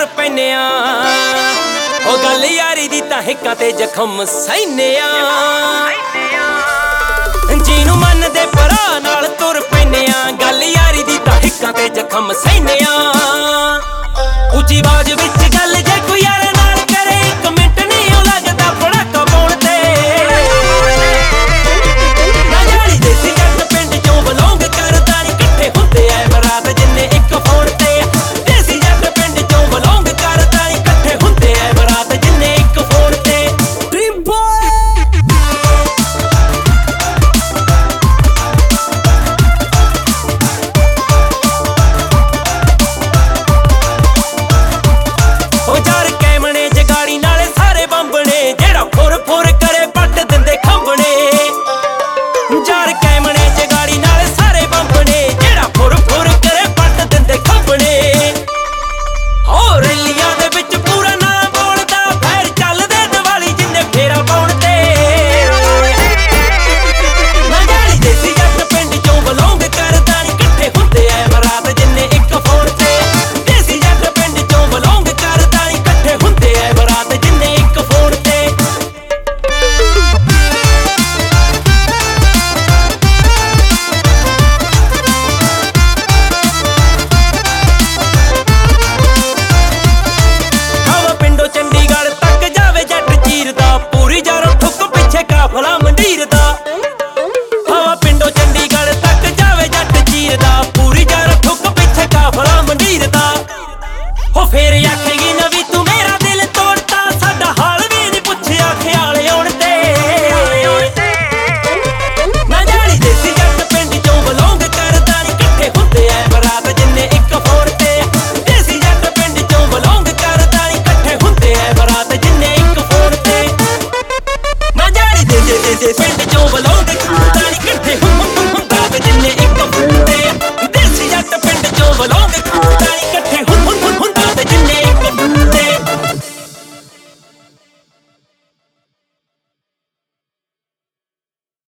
ਪੈਨੇ ਆ ਉਹ ਗੱਲ ਯਾਰੀ ਦੀ ਤਾਂ ਹਿੱਕਾਂ ਤੇ ਜ਼ਖਮ ਸਹਿਨੇ ਆ ਜਿਹਨੂੰ ਮੰਨਦੇ ਭਰਾ ਨਾਲ ਤੁਰ ਪੈਨੇ ਆ ਗੱਲ ਯਾਰੀ ਦੀ ਤਾਂ ਹਿੱਕਾਂ ਤੇ ਜ਼ਖਮ ਸਹਿਨੇ ਆ ਉੱਚੀ ਆਵਾਜ਼ ਵਿੱਚ ਗੱਲ ਜੇ ਕੋਈ